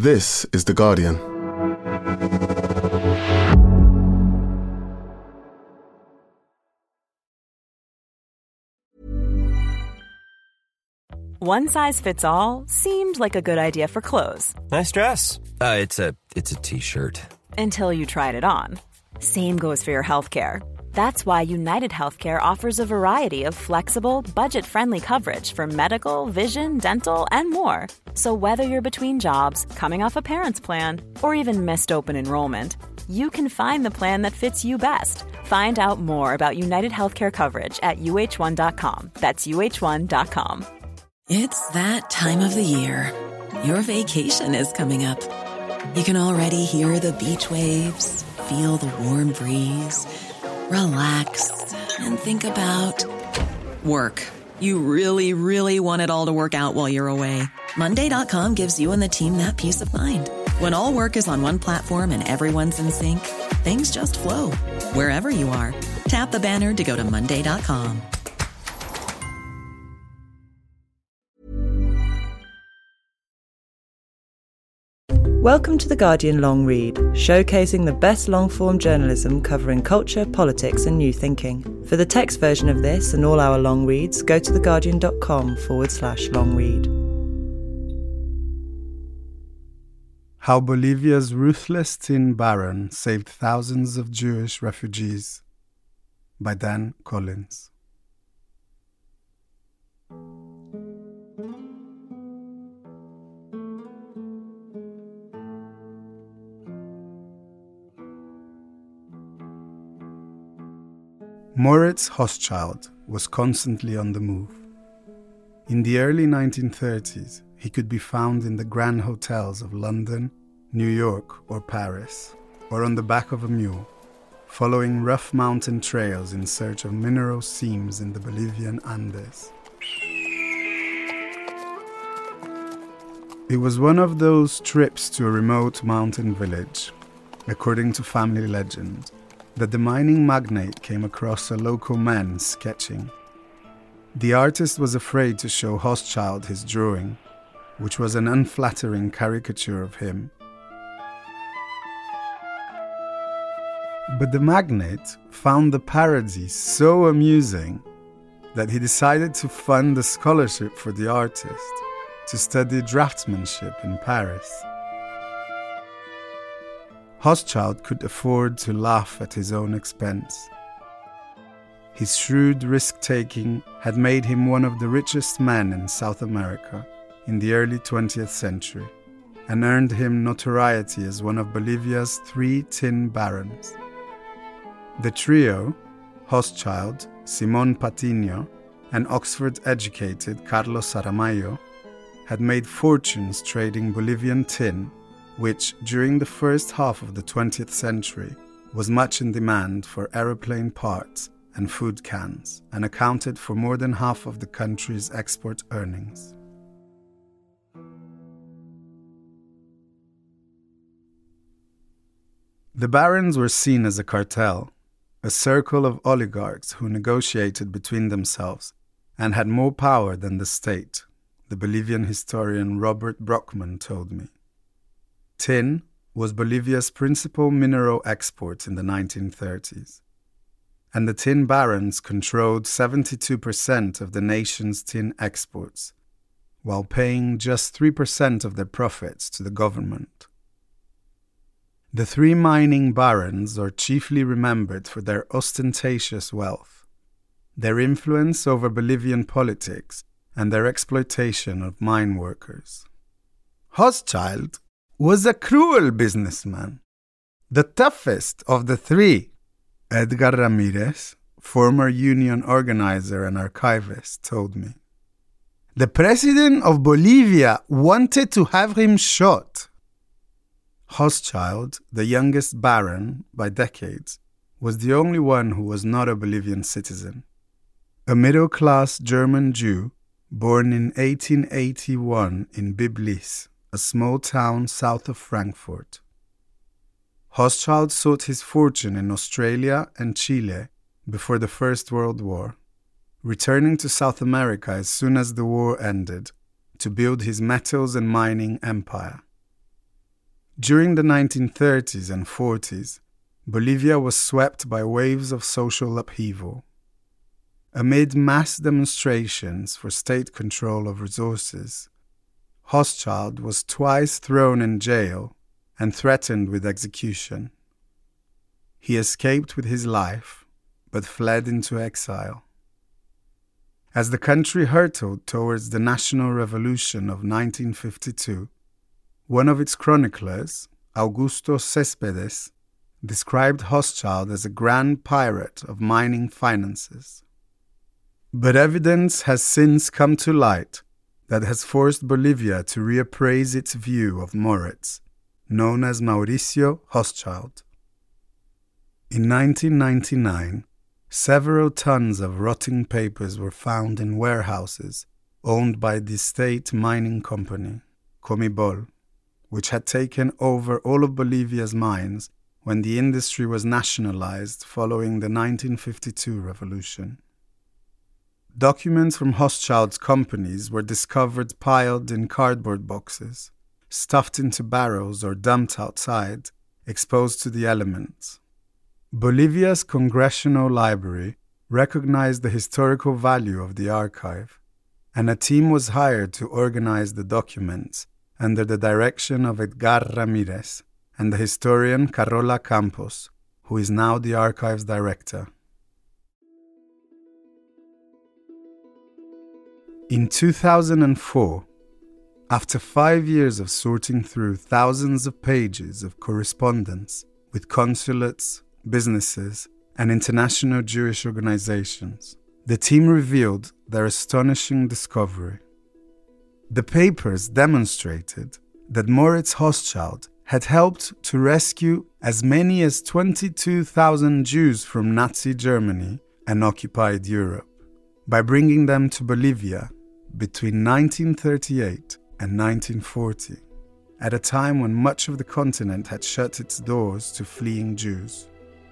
This is The Guardian. One size fits all seemed like a good idea for clothes. Nice dress. It's a t-shirt. Until you tried it on. Same goes for your healthcare. That's why United Healthcare offers a variety of flexible, budget-friendly coverage for medical, vision, dental, and more. So whether you're between jobs, coming off a parent's plan, or even missed open enrollment, you can find the plan that fits you best. Find out more about United Healthcare coverage at uh1.com. That's uh1.com. It's that time of the year. Your vacation is coming up. You can already hear the beach waves, feel the warm breeze, relax, and think about work. You really, really want it all to work out while you're away. Monday.com gives you and the team that peace of mind. When all work is on one platform and everyone's in sync, things just flow. Wherever you are, tap the banner to go to Monday.com. Welcome to The Guardian Long Read, showcasing the best long-form journalism covering culture, politics and new thinking. For the text version of this and all our long reads, go to theguardian.com/long read. How Bolivia's Ruthless Tin Baron Saved Thousands of Jewish Refugees by Dan Collins. Moritz Hochschild was constantly on the move. In the early 1930s, he could be found in the grand hotels of London, New York, or Paris, or on the back of a mule, following rough mountain trails in search of mineral seams in the Bolivian Andes. It was one of those trips to a remote mountain village, according to family legend, that the mining magnate came across a local man sketching. The artist was afraid to show Hochschild his drawing, which was an unflattering caricature of him. But the magnate found the parody so amusing that he decided to fund a scholarship for the artist to study draftsmanship in Paris. Hochschild could afford to laugh at his own expense. His shrewd risk-taking had made him one of the richest men in South America in the early 20th century and earned him notoriety as one of Bolivia's 3 tin barons. The trio, Hochschild, Simón Patiño, and Oxford-educated Carlos Saramayo, had made fortunes trading Bolivian tin, which, during the first half of the 20th century, was much in demand for aeroplane parts and food cans, and accounted for more than half of the country's export earnings. The barons were seen as a cartel, a circle of oligarchs who negotiated between themselves and had more power than the state, the Bolivian historian Robert Brockman told me. Tin was Bolivia's principal mineral export in the 1930s, and the tin barons controlled 72% of the nation's tin exports, while paying just 3% of their profits to the government. The 3 mining barons are chiefly remembered for their ostentatious wealth, their influence over Bolivian politics, and their exploitation of mine workers. Hochschild was a cruel businessman, the toughest of the 3, Edgar Ramirez, former union organizer and archivist, told me. The president of Bolivia wanted to have him shot. Hochschild, the youngest baron by decades, was the only one who was not a Bolivian citizen. A middle-class German Jew born in 1881 in Biblis, a small town south of Frankfurt. Hochschild sought his fortune in Australia and Chile before the First World War, returning to South America as soon as the war ended to build his metals and mining empire. During the 1930s and 40s, Bolivia was swept by waves of social upheaval. Amid mass demonstrations for state control of resources, Hochschild was twice thrown in jail and threatened with execution. He escaped with his life, but fled into exile. As the country hurtled towards the national revolution of 1952, one of its chroniclers, Augusto Céspedes, described Hochschild as a grand pirate of mining finances. But evidence has since come to light that has forced Bolivia to reappraise its view of Moritz, known as Mauricio Hochschild. In 1999, several tons of rotting papers were found in warehouses owned by the state mining company, Comibol, which had taken over all of Bolivia's mines when the industry was nationalized following the 1952 revolution. Documents from Hochschild's companies were discovered piled in cardboard boxes, stuffed into barrels or dumped outside, exposed to the elements. Bolivia's Congressional Library recognized the historical value of the archive, and a team was hired to organize the documents under the direction of Edgar Ramirez and the historian Carola Campos, who is now the archive's director. In 2004, after 5 years of sorting through thousands of pages of correspondence with consulates, businesses, and international Jewish organizations, the team revealed their astonishing discovery. The papers demonstrated that Moritz Hochschild had helped to rescue as many as 22,000 Jews from Nazi Germany and occupied Europe by bringing them to Bolivia between 1938 and 1940, at a time when much of the continent had shut its doors to fleeing Jews.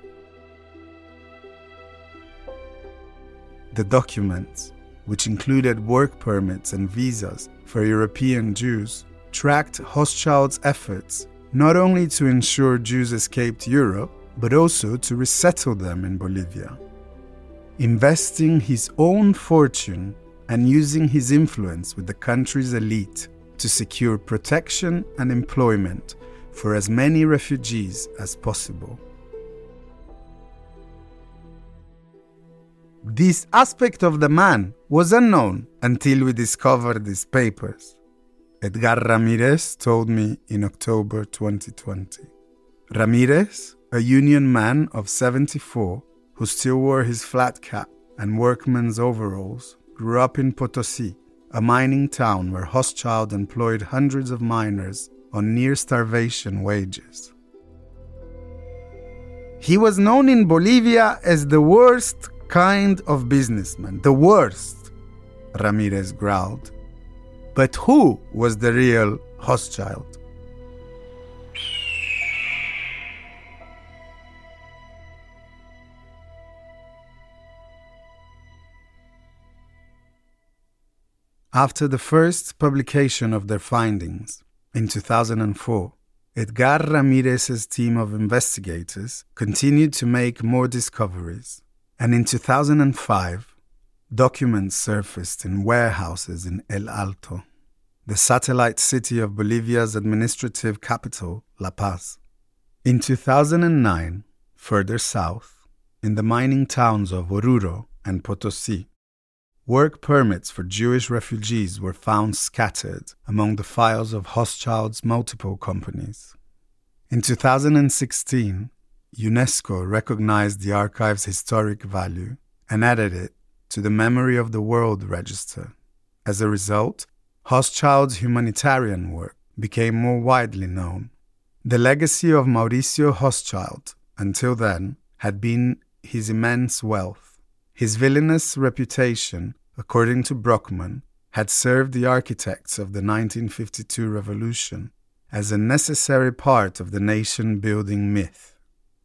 The documents, which included work permits and visas for European Jews, tracked Hochschild's efforts not only to ensure Jews escaped Europe, but also to resettle them in Bolivia. Investing his own fortune and using his influence with the country's elite to secure protection and employment for as many refugees as possible. This aspect of the man was unknown until we discovered these papers, Edgar Ramirez told me in October 2020. Ramirez, a union man of 74 who still wore his flat cap and workman's overalls, grew up in Potosí, a mining town where Hochschild employed hundreds of miners on near-starvation wages. He was known in Bolivia as the worst kind of businessman, the worst, Ramirez growled. But who was the real Hochschild? After the first publication of their findings, in 2004, Edgar Ramirez's team of investigators continued to make more discoveries, and in 2005, documents surfaced in warehouses in El Alto, the satellite city of Bolivia's administrative capital, La Paz. In 2009, further south, in the mining towns of Oruro and Potosí, work permits for Jewish refugees were found scattered among the files of Hochschild's multiple companies. In 2016, UNESCO recognized the archive's historic value and added it to the Memory of the World Register. As a result, Hochschild's humanitarian work became more widely known. The legacy of Mauricio Hochschild, until then, had been his immense wealth. His villainous reputation, according to Brockman, had served the architects of the 1952 revolution as a necessary part of the nation-building myth.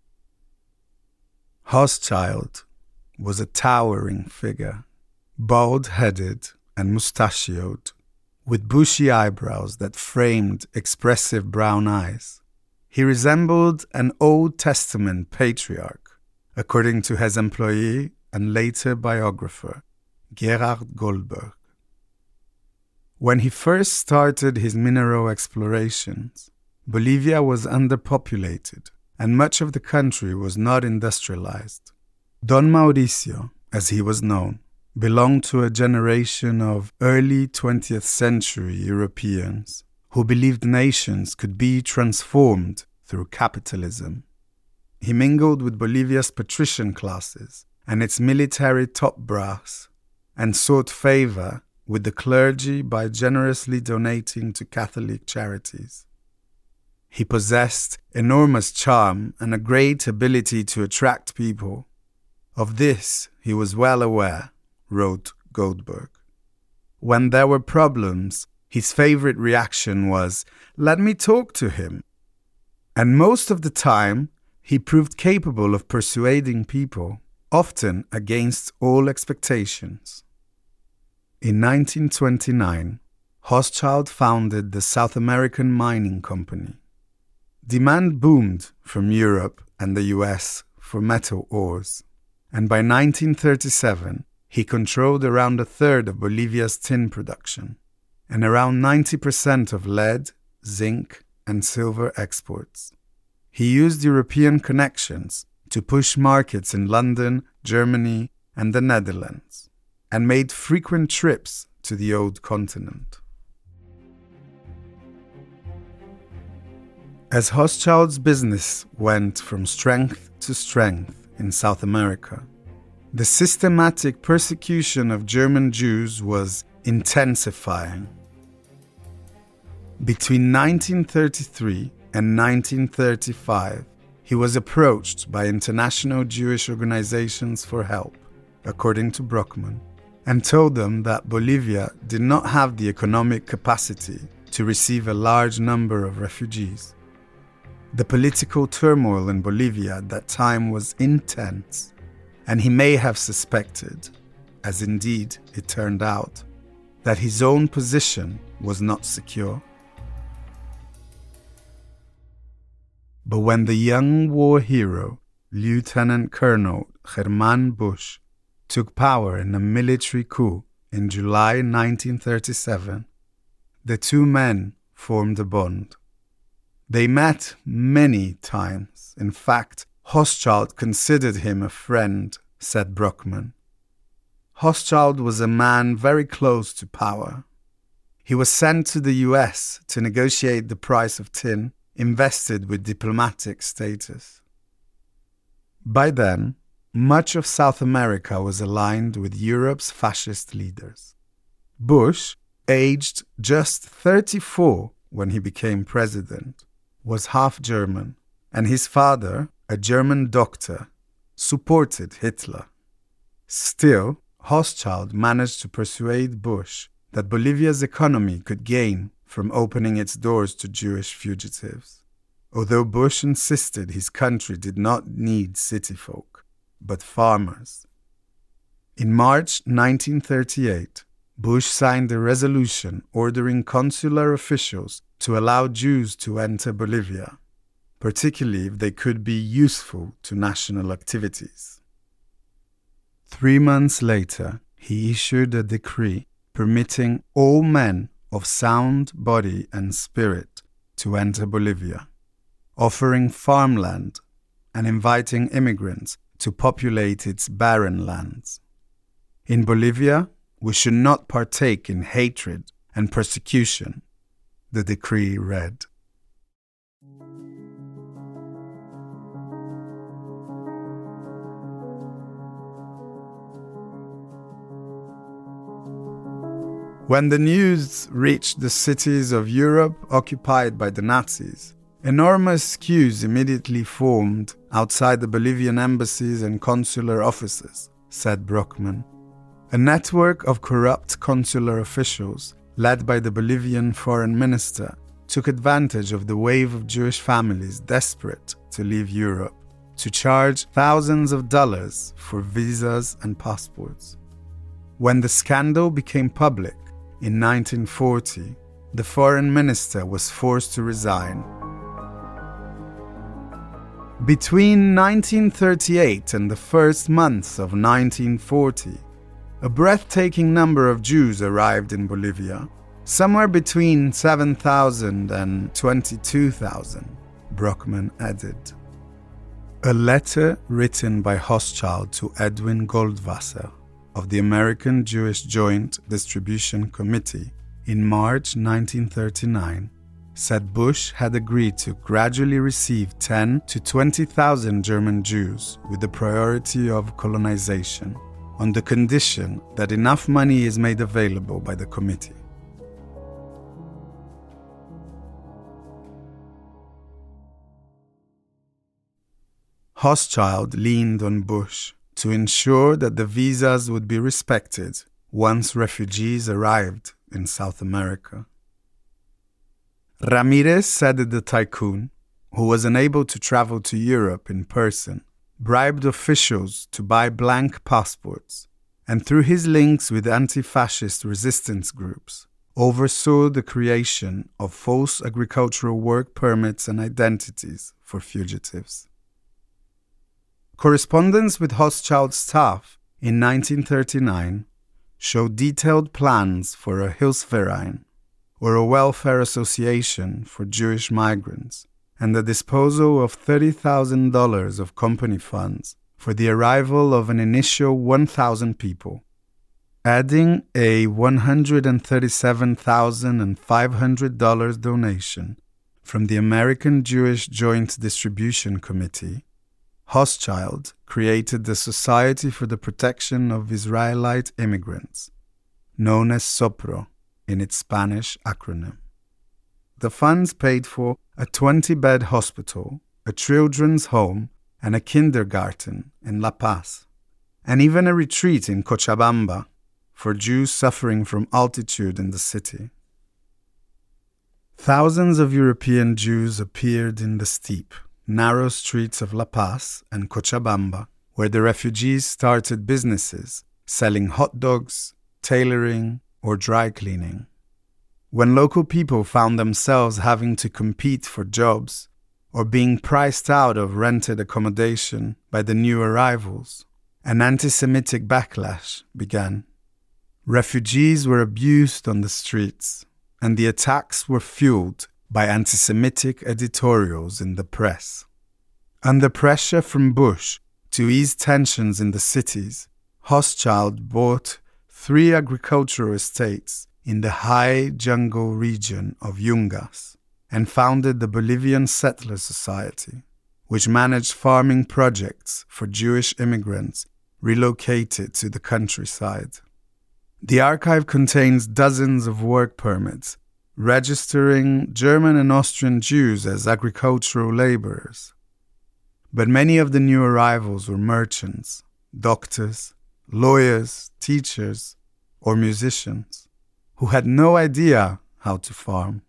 Hochschild was a towering figure, bald-headed and mustachioed, with bushy eyebrows that framed expressive brown eyes, He resembled an Old Testament patriarch, according to his employee and later biographer, Gerhard Goldberg. When he first started his mineral explorations, Bolivia was underpopulated and much of the country was not industrialized. Don Mauricio, as he was known, belonged to a generation of early 20th century Europeans who believed nations could be transformed through capitalism. He mingled with Bolivia's patrician classes and its military top brass and sought favor with the clergy by generously donating to Catholic charities. He possessed enormous charm and a great ability to attract people. Of this he was well aware, wrote Goldberg. When there were problems, his favorite reaction was, "Let me talk to him." And most of the time, he proved capable of persuading people, often against all expectations. In 1929, Hochschild founded the South American Mining Company. Demand boomed from Europe and the US for metal ores, and by 1937, he controlled around a third of Bolivia's tin production and around 90% of lead, zinc, and silver exports. He used European connections to push markets in London, Germany, and the Netherlands, and made frequent trips to the old continent. As Hochschild's business went from strength to strength in South America, the systematic persecution of German Jews was intensifying. Between 1933 and 1935, he was approached by international Jewish organizations for help, according to Brockman, and told them that Bolivia did not have the economic capacity to receive a large number of refugees. The political turmoil in Bolivia at that time was intense, and he may have suspected, as indeed it turned out, that his own position was not secure. But when the young war hero, Lieutenant Colonel Hermann Busch, took power in a military coup in July 1937, the two men formed a bond. They met many times. In fact, Hochschild considered him a friend, said Brockman. Hochschild was a man very close to power. He was sent to the US to negotiate the price of tin, invested with diplomatic status. By then, much of South America was aligned with Europe's fascist leaders. Busch, aged just 34 when he became president, was half German, and his father, a German doctor, supported Hitler. Still, Hochschild managed to persuade Busch that Bolivia's economy could gain from opening its doors to Jewish fugitives, although Busch insisted his country did not need city folk, but farmers. In March 1938, Busch signed a resolution ordering consular officials to allow Jews to enter Bolivia, particularly if they could be useful to national activities. 3 months later, he issued a decree permitting all men of sound body and spirit to enter Bolivia, offering farmland and inviting immigrants to populate its barren lands. In Bolivia, we should not partake in hatred and persecution, the decree read. When the news reached the cities of Europe occupied by the Nazis, enormous queues immediately formed outside the Bolivian embassies and consular offices, said Brockman. A network of corrupt consular officials, led by the Bolivian foreign minister, took advantage of the wave of Jewish families desperate to leave Europe to charge thousands of dollars for visas and passports. When the scandal became public in 1940, the foreign minister was forced to resign. Between 1938 and the first months of 1940, a breathtaking number of Jews arrived in Bolivia, somewhere between 7,000 and 22,000, Brockman added. A letter written by Hochschild to Edwin Goldwasser of the American Jewish Joint Distribution Committee in March 1939 said Bush had agreed to gradually receive 10 to 20,000 German Jews with the priority of colonization, on the condition that enough money is made available by the committee. Hochschild leaned on Bush to ensure that the visas would be respected once refugees arrived in South America. Ramirez said that the tycoon, who was unable to travel to Europe in person, bribed officials to buy blank passports, and through his links with anti-fascist resistance groups, oversaw the creation of false agricultural work permits and identities for fugitives. Correspondence with Hochschild's staff in 1939 showed detailed plans for a Hilfsverein, or a welfare association for Jewish migrants, and the disposal of $30,000 of company funds for the arrival of an initial 1,000 people, adding a $137,500 donation from the American Jewish Joint Distribution Committee. Hochschild created the Society for the Protection of Israelite Immigrants, known as SOPRO in its Spanish acronym. The funds paid for a 20-bed hospital, a children's home, and a kindergarten in La Paz, and even a retreat in Cochabamba for Jews suffering from altitude in the city. Thousands of European Jews appeared in the steep, narrow streets of La Paz and Cochabamba, where the refugees started businesses selling hot dogs, tailoring, or dry cleaning. When local people found themselves having to compete for jobs or being priced out of rented accommodation by the new arrivals, an anti-Semitic backlash began. Refugees were abused on the streets, and the attacks were fueled by anti-Semitic editorials in the press. Under pressure from Bush to ease tensions in the cities, Hochschild bought 3 agricultural estates in the high jungle region of Yungas and founded the Bolivian Settler Society, which managed farming projects for Jewish immigrants relocated to the countryside. The archive contains dozens of work permits registering German and Austrian Jews as agricultural laborers. But many of the new arrivals were merchants, doctors, lawyers, teachers, or musicians who had no idea how to farm.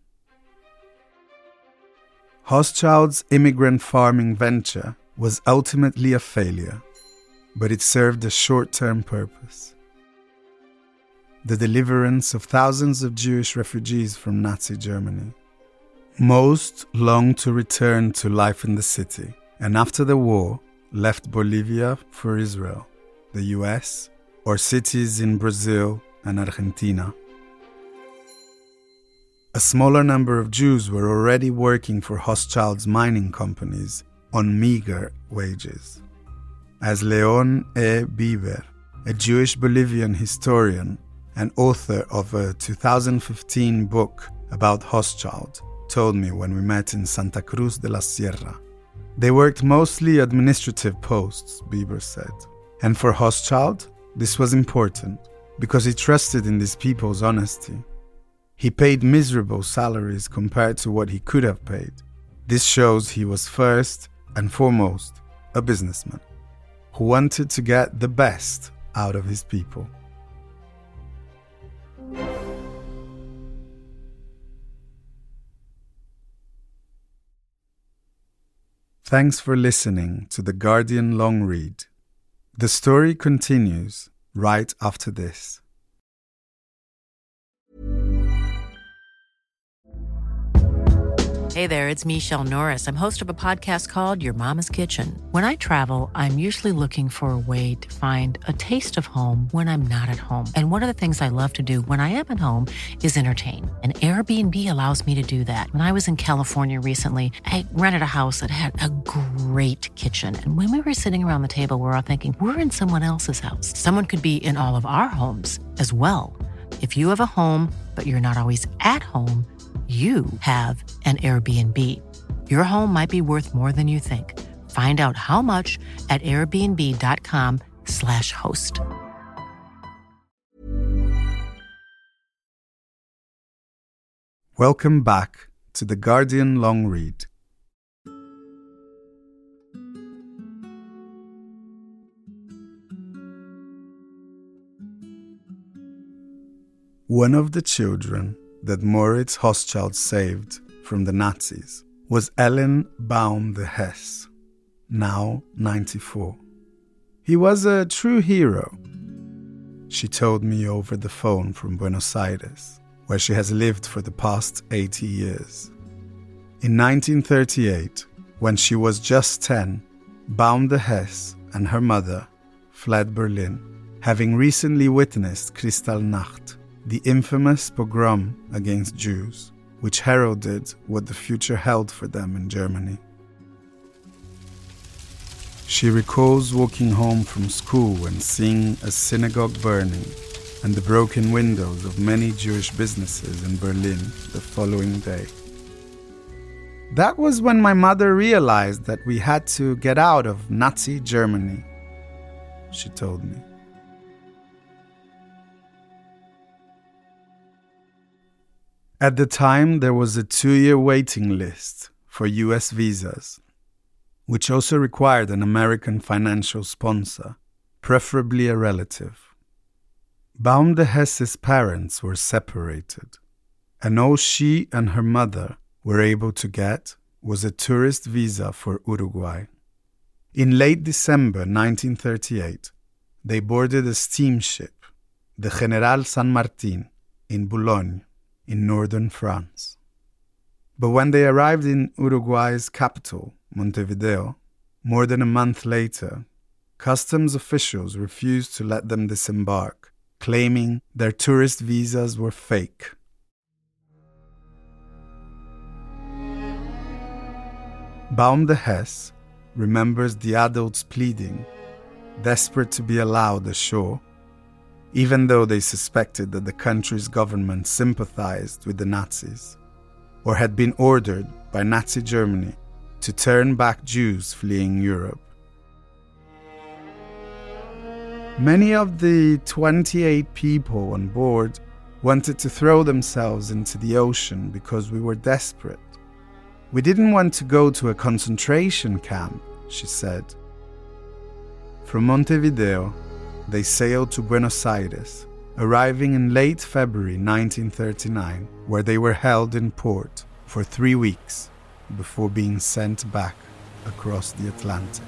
Hochschild's immigrant farming venture was ultimately a failure, but it served a short-term purpose: the deliverance of thousands of Jewish refugees from Nazi Germany. Most longed to return to life in the city, and after the war, left Bolivia for Israel, the US, or cities in Brazil and Argentina. A smaller number of Jews were already working for Hochschild's mining companies on meager wages. As Leon E. Bieber, a Jewish Bolivian historian and author of a 2015 book about Hochschild, told me when we met in Santa Cruz de la Sierra. They worked mostly administrative posts, Bieber said. And for Hochschild, this was important because he trusted in these people's honesty. He paid miserable salaries compared to what he could have paid. This shows he was first and foremost a businessman who wanted to get the best out of his people. Thanks for listening to The Guardian Long Read. The story continues right after this. Hey there, it's Michelle Norris. I'm host of a podcast called Your Mama's Kitchen. When I travel, I'm usually looking for a way to find a taste of home when I'm not at home. And one of the things I love to do when I am at home is entertain. And Airbnb allows me to do that. When I was in California recently, I rented a house that had a great kitchen. And when we were sitting around the table, we were all thinking, we're in someone else's house. Someone could be in all of our homes as well. If you have a home, but you're not always at home, you have an Airbnb. Your home might be worth more than you think. Find out how much at airbnb.com/host. Welcome back to The Guardian Long Read. One of the children that Moritz Hochschild saved from the Nazis was Ellen Baum de Hesse, now 94. He was a true hero, she told me over the phone from Buenos Aires, where she has lived for the past 80 years. In 1938, when she was just 10, Baum de Hesse and her mother fled Berlin, having recently witnessed Kristallnacht, the infamous pogrom against Jews, which heralded what the future held for them in Germany. She recalls walking home from school and seeing a synagogue burning and the broken windows of many Jewish businesses in Berlin the following day. That was when my mother realized that we had to get out of Nazi Germany, she told me. At the time, there was a 2-year waiting list for US visas, which also required an American financial sponsor, preferably a relative. Baum de Hesse's parents were separated, and all she and her mother were able to get was a tourist visa for Uruguay. In late December 1938, they boarded a steamship, the General San Martin, in Boulogne, in northern France. But when they arrived in Uruguay's capital, Montevideo, more than a month later, customs officials refused to let them disembark, claiming their tourist visas were fake. Baum de Hesse remembers the adults pleading, desperate to be allowed ashore, even though they suspected that the country's government sympathized with the Nazis, or had been ordered by Nazi Germany to turn back Jews fleeing Europe. Many of the 28 people on board wanted to throw themselves into the ocean because we were desperate. We didn't want to go to a concentration camp, she said. From Montevideo, they sailed to Buenos Aires, arriving in late February 1939, where they were held in port for 3 weeks before being sent back across the Atlantic.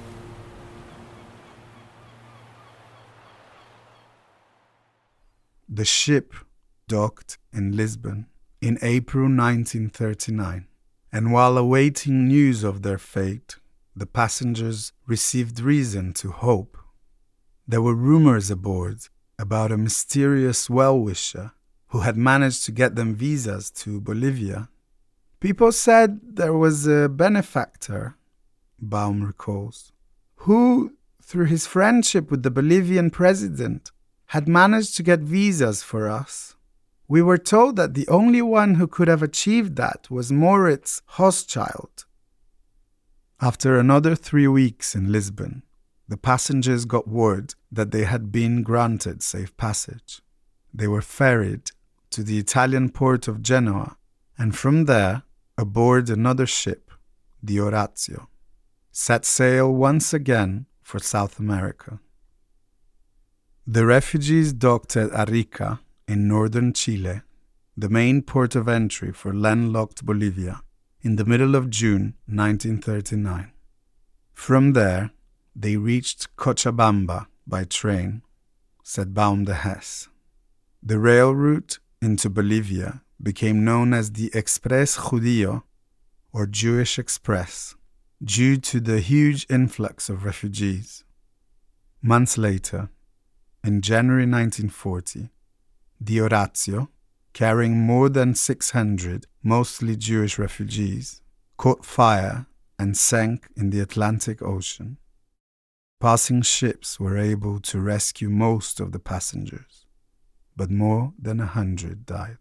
The ship docked in Lisbon in April 1939, and while awaiting news of their fate, the passengers received reason to hope. There were rumors aboard about a mysterious well-wisher who had managed to get them visas to Bolivia. People said there was a benefactor, Baum recalls, who, through his friendship with the Bolivian president, had managed to get visas for us. We were told that the only one who could have achieved that was Moritz Hochschild. After another 3 weeks in Lisbon, the passengers got word that they had been granted safe passage. They were ferried to the Italian port of Genoa, and from there, aboard another ship, the Orazio, set sail once again for South America. The refugees docked at Arica in northern Chile, the main port of entry for landlocked Bolivia, in the middle of June 1939. From there, they reached Cochabamba by train, said Baum de Hesse. The rail route into Bolivia became known as the Express Judío, or Jewish Express, due to the huge influx of refugees. Months later, in January 1940, the Orazio, carrying more than 600 mostly Jewish refugees, caught fire and sank in the Atlantic Ocean. Passing ships were able to rescue most of the passengers, but more than 100 died.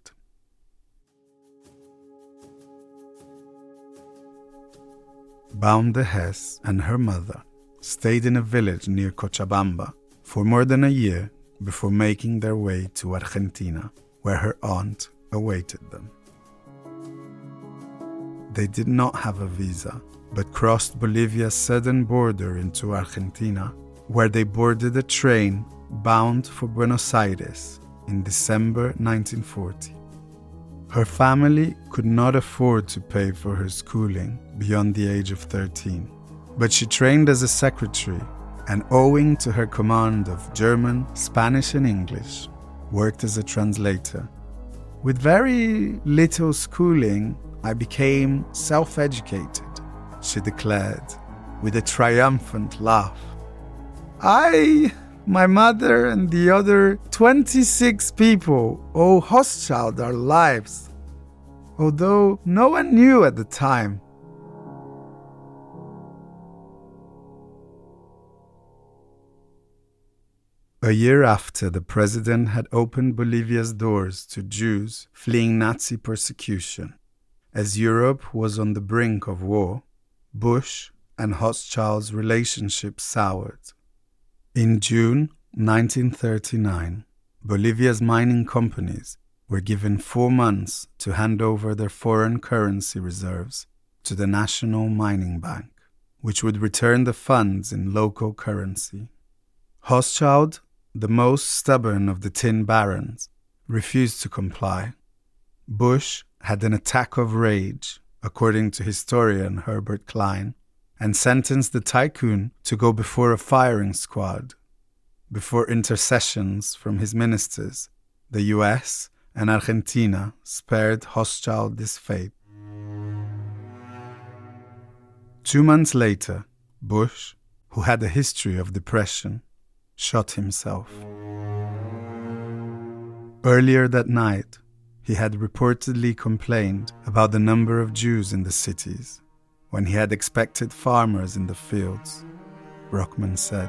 Baum de Hesse and her mother stayed in a village near Cochabamba for more than a year before making their way to Argentina, where her aunt awaited them. They did not have a visa, but crossed Bolivia's southern border into Argentina, where they boarded a train bound for Buenos Aires in December 1940. Her family could not afford to pay for her schooling beyond the age of 13, but she trained as a secretary and, owing to her command of German, Spanish and English, worked as a translator. With very little schooling, I became self-educated, she declared, with a triumphant laugh. My mother and the other 26 people owe Hochschild our lives, although no one knew at the time. A year after the president had opened Bolivia's doors to Jews fleeing Nazi persecution, as Europe was on the brink of war, Bush and Hochschild's relationship soured. In June 1939, Bolivia's mining companies were given 4 months to hand over their foreign currency reserves to the National Mining Bank, which would return the funds in local currency. Hochschild, the most stubborn of the tin barons, refused to comply. Bush had an attack of rage, according to historian Herbert Klein, and sentenced the tycoon to go before a firing squad. Before intercessions from his ministers, the US and Argentina spared Hochschild this fate. 2 months later, Bush, who had a history of depression, shot himself. Earlier that night, he had reportedly complained about the number of Jews in the cities, when he had expected farmers in the fields, Brockman said.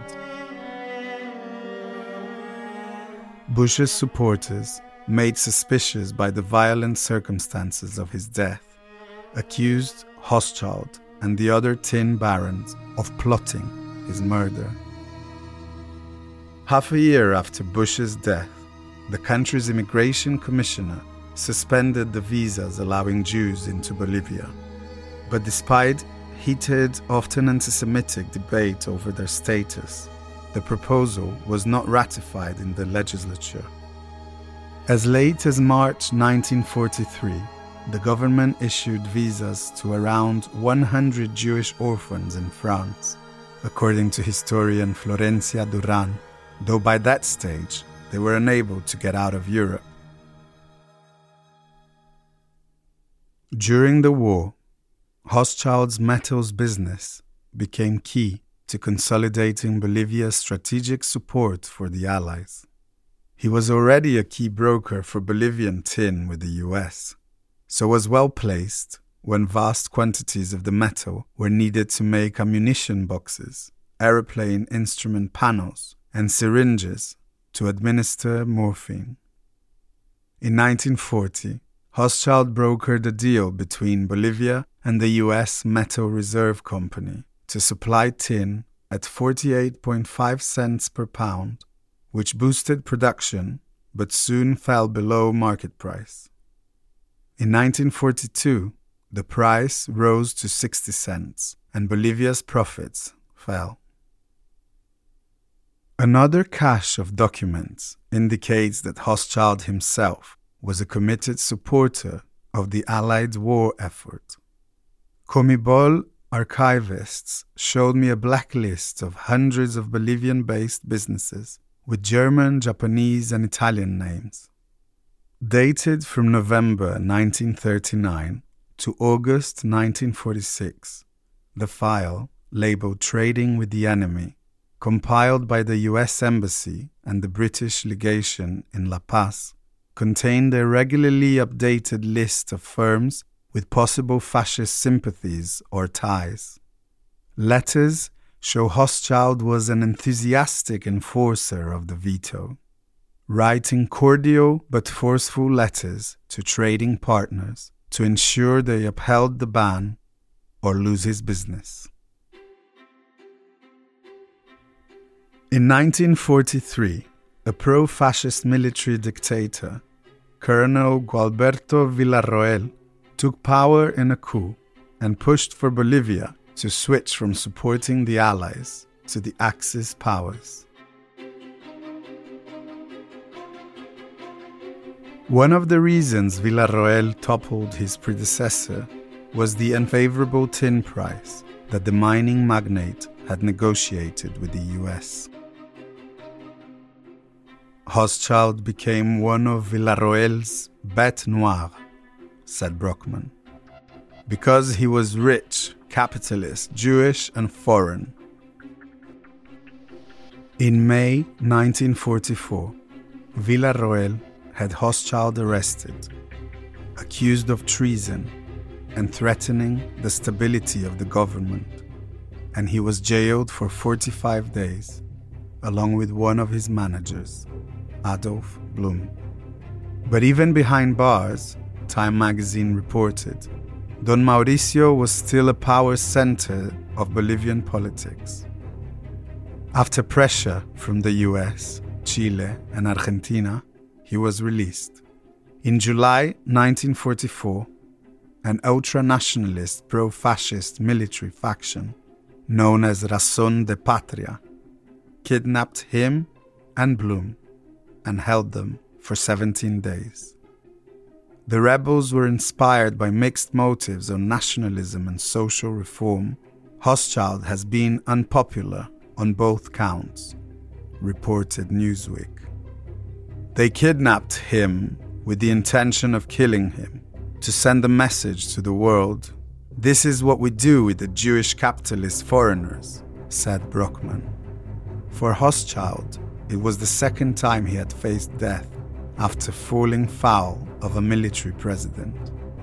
Bush's supporters, made suspicious by the violent circumstances of his death, accused Hochschild and the other tin barons of plotting his murder. Half a year after Bush's death, the country's immigration commissioner suspended the visas allowing Jews into Bolivia. But despite heated, often anti-Semitic debate over their status, the proposal was not ratified in the legislature. As late as March 1943, the government issued visas to around 100 Jewish orphans in France, according to historian Florencia Duran, though by that stage they were unable to get out of Europe. During the war, Hochschild's metals business became key to consolidating Bolivia's strategic support for the Allies. He was already a key broker for Bolivian tin with the US, so was well placed when vast quantities of the metal were needed to make ammunition boxes, aeroplane instrument panels, and syringes to administer morphine. In 1940, Hochschild brokered a deal between Bolivia and the U.S. Metal Reserve Company to supply tin at 48.5 cents per pound, which boosted production but soon fell below market price. In 1942, the price rose to 60 cents and Bolivia's profits fell. Another cache of documents indicates that Hochschild himself was a committed supporter of the Allied war effort. Comibol archivists showed me a blacklist of hundreds of Bolivian-based businesses with German, Japanese, and Italian names. Dated from November 1939 to August 1946, the file, labeled Trading with the Enemy, compiled by the US Embassy and the British Legation in La Paz, contained a regularly updated list of firms with possible fascist sympathies or ties. Letters show Hochschild was an enthusiastic enforcer of the veto, writing cordial but forceful letters to trading partners to ensure they upheld the ban or lose his business. In 1943, a pro-fascist military dictator, Colonel Gualberto Villarroel, took power in a coup and pushed for Bolivia to switch from supporting the Allies to the Axis powers. One of the reasons Villarroel toppled his predecessor was the unfavorable tin price that the mining magnate had negotiated with the US. Hochschild became one of Villarroel's bêtes noires, said Brockman, because he was rich, capitalist, Jewish, and foreign. In May 1944, Villarroel had Hochschild arrested, accused of treason and threatening the stability of the government, and he was jailed for 45 days, along with one of his managers, Adolf Blum. But even behind bars, Time magazine reported, Don Mauricio was still a power center of Bolivian politics. After pressure from the US, Chile, and Argentina, he was released. In July 1944, an ultra-nationalist pro-fascist military faction, known as Razón de Patria, kidnapped him and Blum and held them for 17 days. The rebels were inspired by mixed motives on nationalism and social reform. Hochschild has been unpopular on both counts, reported Newsweek. They kidnapped him with the intention of killing him, to send a message to the world. This is what we do with the Jewish capitalist foreigners, said Brockman. For Hochschild, it was the second time he had faced death after falling foul of a military president.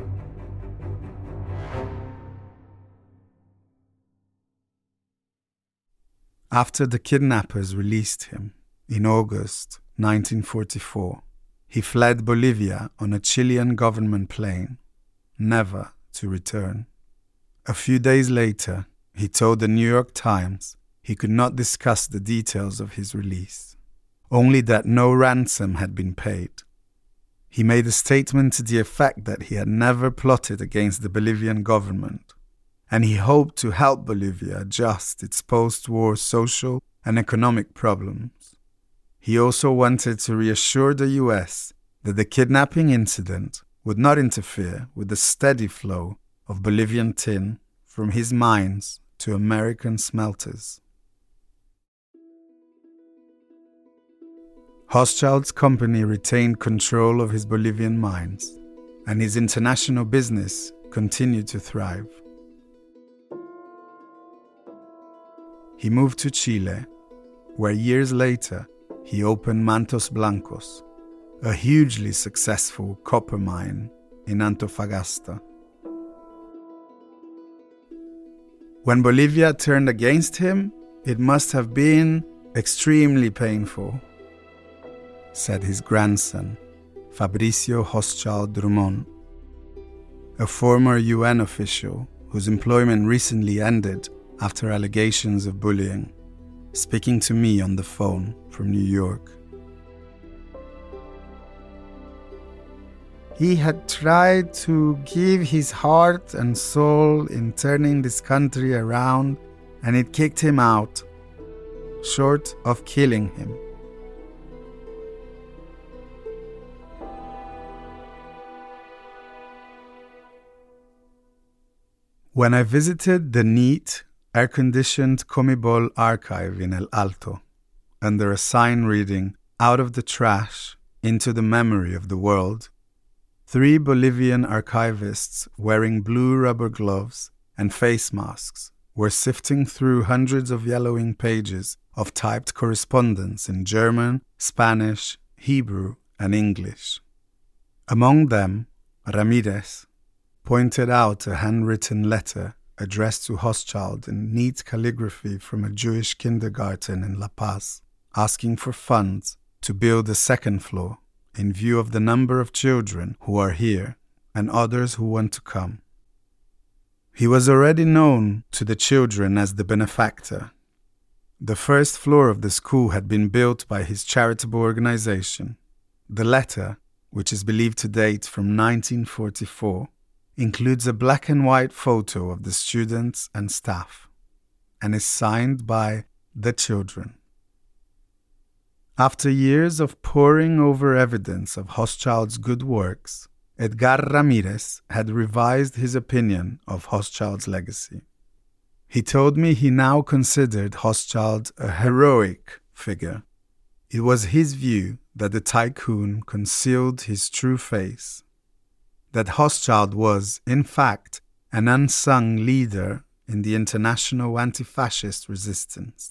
After the kidnappers released him in August 1944, he fled Bolivia on a Chilean government plane, never to return. A few days later, he told the New York Times he could not discuss the details of his release, only that no ransom had been paid. He made a statement to the effect that he had never plotted against the Bolivian government, and he hoped to help Bolivia adjust its post-war social and economic problems. He also wanted to reassure the US that the kidnapping incident would not interfere with the steady flow of Bolivian tin from his mines to American smelters. Hochschild's company retained control of his Bolivian mines, and his international business continued to thrive. He moved to Chile, where years later he opened Mantos Blancos, a hugely successful copper mine in Antofagasta. When Bolivia turned against him, it must have been extremely painful, said his grandson, Fabricio Hochschild Drummond, a former UN official whose employment recently ended after allegations of bullying, speaking to me on the phone from New York. He had tried to give his heart and soul in turning this country around, and it kicked him out, short of killing him. When I visited the neat, air-conditioned Comibol archive in El Alto, under a sign reading, "Out of the trash, into the memory of the world," 3 Bolivian archivists wearing blue rubber gloves and face masks were sifting through hundreds of yellowing pages of typed correspondence in German, Spanish, Hebrew, and English. Among them, Ramirez pointed out a handwritten letter addressed to Hochschild in neat calligraphy from a Jewish kindergarten in La Paz, asking for funds to build a second floor in view of the number of children who are here and others who want to come. He was already known to the children as the benefactor. The first floor of the school had been built by his charitable organization. The letter, which is believed to date from 1944, includes a black and white photo of the students and staff and is signed by the children. After years of poring over evidence of Hochschild's good works, Edgar Ramirez had revised his opinion of Hochschild's legacy. He told me he now considered Hochschild a heroic figure. It was his view that the tycoon concealed his true face, that Hochschild was, in fact, an unsung leader in the international anti-fascist resistance.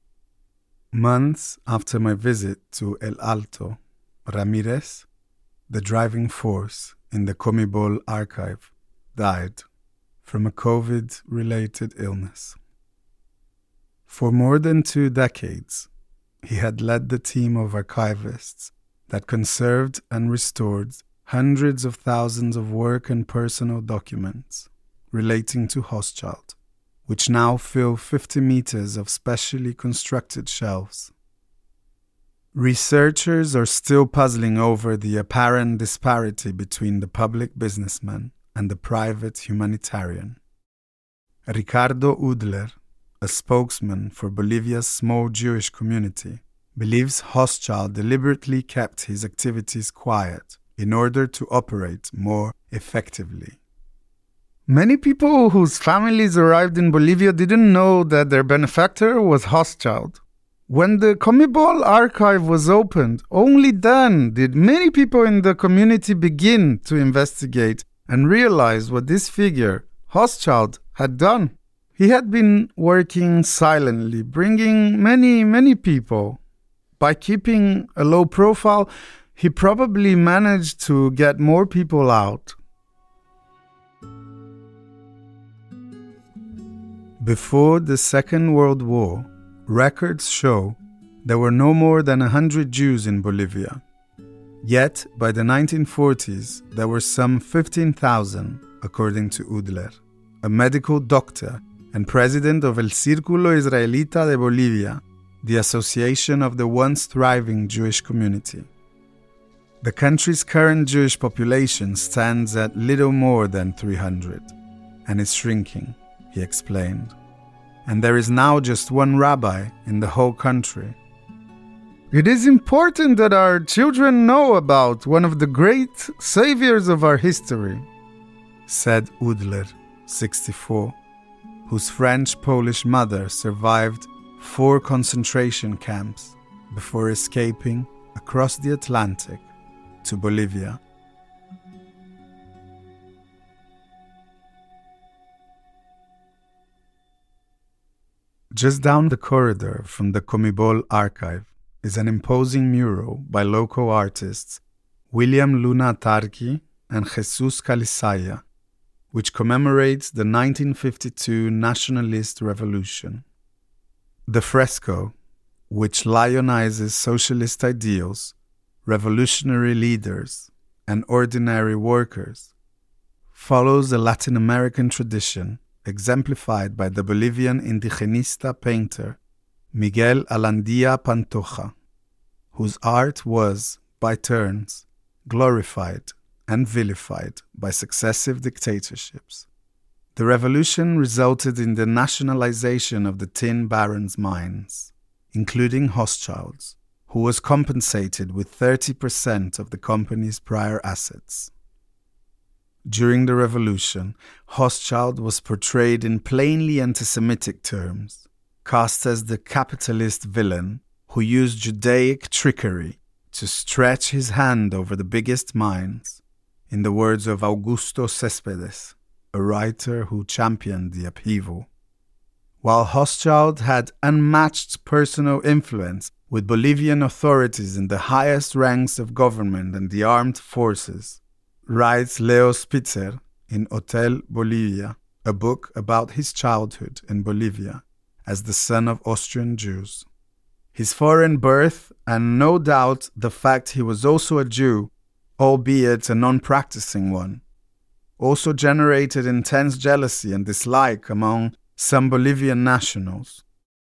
Months after my visit to El Alto, Ramirez, the driving force in the Comibol archive, died from a COVID-related illness. For more than 2 decades, he had led the team of archivists that conserved and restored hundreds of thousands of work and personal documents relating to Hochschild, which now fill 50 meters of specially constructed shelves. Researchers are still puzzling over the apparent disparity between the public businessman and the private humanitarian. Ricardo Udler, a spokesman for Bolivia's small Jewish community, believes Hochschild deliberately kept his activities quiet in order to operate more effectively. Many people whose families arrived in Bolivia didn't know that their benefactor was Hochschild. When the Comibol archive was opened, only then did many people in the community begin to investigate and realize what this figure, Hochschild, had done. He had been working silently, bringing many people. By keeping a low profile, he probably managed to get more people out. Before the Second World War, records show there were no more than 100 Jews in Bolivia. Yet, by the 1940s, there were some 15,000, according to Udler, a medical doctor and president of El Círculo Israelita de Bolivia, the association of the once thriving Jewish community. The country's current Jewish population stands at little more than 300 and is shrinking, he explained. And there is now just one rabbi in the whole country. It is important that our children know about one of the great saviors of our history, said Udler, 64, whose French-Polish mother survived 4 concentration camps before escaping across the Atlantic to Bolivia. Just down the corridor from the Comibol archive is an imposing mural by local artists William Luna Tarqui and Jesus Calizaya, which commemorates the 1952 nationalist revolution. The fresco, which lionizes socialist ideals, revolutionary leaders, and ordinary workers, follows a Latin American tradition exemplified by the Bolivian indigenista painter Miguel Alandia Pantoja, whose art was, by turns, glorified and vilified by successive dictatorships. The revolution resulted in the nationalization of the tin barons' mines, including Hochschild's, who was compensated with 30% of the company's prior assets. During the revolution, Hochschild was portrayed in plainly anti-Semitic terms, cast as the capitalist villain who used Judaic trickery to stretch his hand over the biggest mines, in the words of Augusto Céspedes, a writer who championed the upheaval. While Hochschild had unmatched personal influence with Bolivian authorities in the highest ranks of government and the armed forces, writes Leo Spitzer in Hotel Bolivia, a book about his childhood in Bolivia as the son of Austrian Jews. His foreign birth, and no doubt the fact he was also a Jew, albeit a non-practicing one, also generated intense jealousy and dislike among some Bolivian nationals.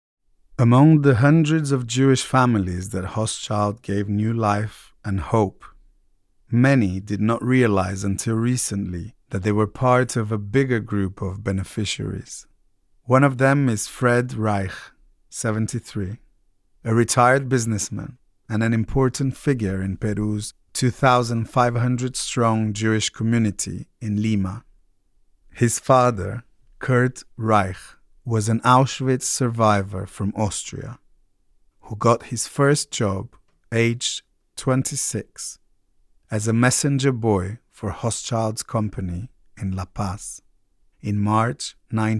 Among the hundreds of Jewish families that Hochschild gave new life and hope, many did not realize until recently that they were part of a bigger group of beneficiaries. One of them is Fred Reich, 73, a retired businessman and an important figure in Peru's 2,500-strong Jewish community in Lima. His father, Kurt Reich, was an Auschwitz survivor from Austria, who got his first job, aged 26, as a messenger boy for Hochschild's company in La Paz in March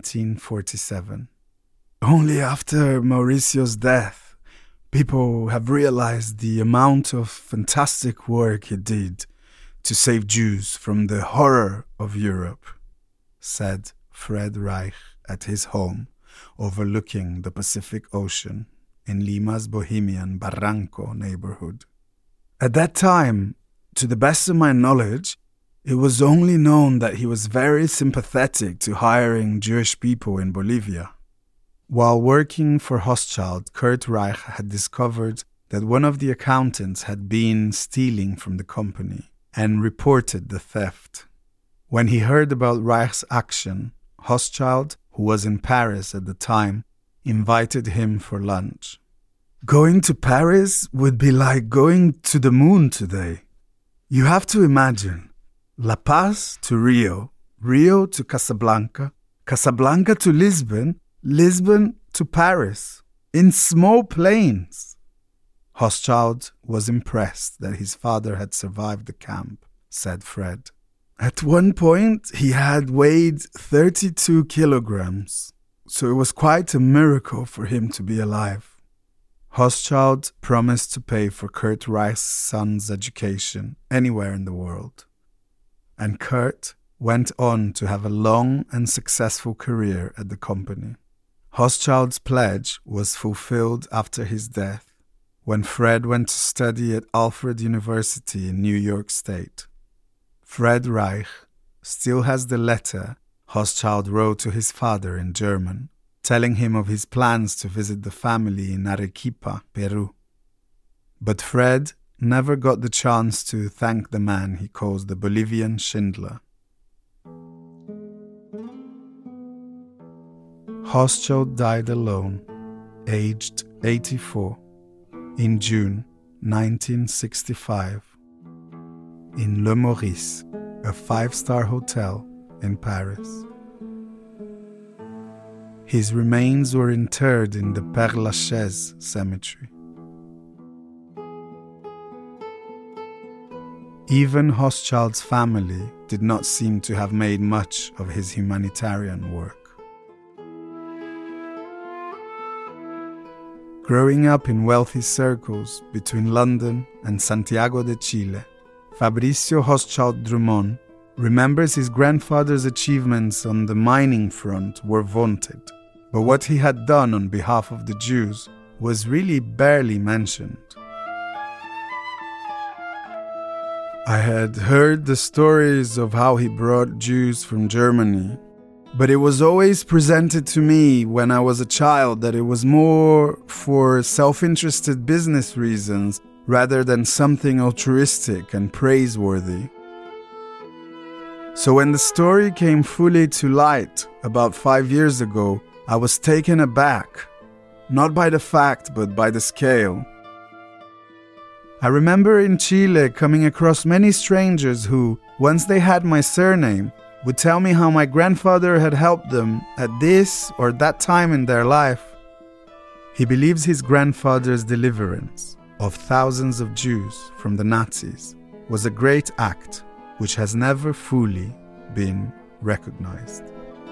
1947. Only after Mauricio's death, people have realized the amount of fantastic work he did to save Jews from the horror of Europe, said Fred Reich at his home overlooking the Pacific Ocean in Lima's Bohemian Barranco neighborhood. At that time, to the best of my knowledge, it was only known that he was very sympathetic to hiring Jewish people in Bolivia. While working for Hochschild, Kurt Reich had discovered that one of the accountants had been stealing from the company and reported the theft. When he heard about Reich's action, Hochschild, who was in Paris at the time, invited him for lunch. Going to Paris would be like going to the moon today. You have to imagine La Paz to Rio, Rio to Casablanca, Casablanca to Lisbon, Lisbon to Paris, in small planes. Hochschild was impressed that his father had survived the camp, said Fred. At one point, he had weighed 32 kilograms, so it was quite a miracle for him to be alive. Hochschild promised to pay for Kurt Reich's son's education anywhere in the world. And Kurt went on to have a long and successful career at the company. Hochschild's pledge was fulfilled after his death, when Fred went to study at Alfred University in New York State. Fred Reich still has the letter Hochschild wrote to his father in German, telling him of his plans to visit the family in Arequipa, Peru. But Fred never got the chance to thank the man he calls the Bolivian Schindler. Hochschild died alone, aged 84, in June 1965, in Le Maurice, a 5-star hotel in Paris. His remains were interred in the Père Lachaise cemetery. Even Hochschild's family did not seem to have made much of his humanitarian work. Growing up in wealthy circles between London and Santiago de Chile, Fabricio Hochschild Drummond remembers his grandfather's achievements on the mining front were vaunted, but what he had done on behalf of the Jews was really barely mentioned. I had heard the stories of how he brought Jews from Germany, but it was always presented to me when I was a child that it was more for self-interested business reasons rather than something altruistic and praiseworthy. So when the story came fully to light about 5 years ago, I was taken aback, not by the fact but by the scale. I remember in Chile coming across many strangers who, once they had my surname, would tell me how my grandfather had helped them at this or that time in their life. He believes his grandfather's deliverance of thousands of Jews from the Nazis was a great act which has never fully been recognized.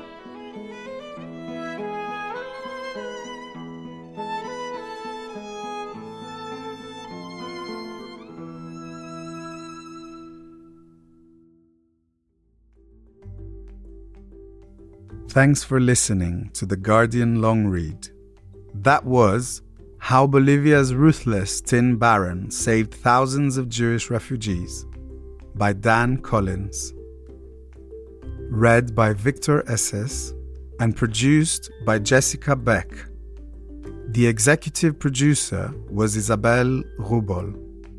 Thanks for listening to The Guardian Long Read. That was How Bolivia's Ruthless Tin Baron Saved Thousands of Jewish Refugees by Dan Collins. Read by Victor Esses and produced by Jessica Beck. The executive producer was Isabelle Rubol.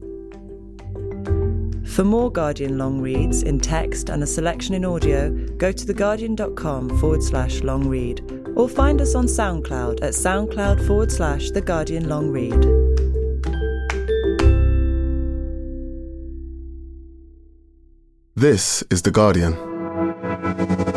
For more Guardian long reads in text and a selection in audio, go to theguardian.com/long read or find us on SoundCloud at SoundCloud/The Guardian Long Read. This is The Guardian.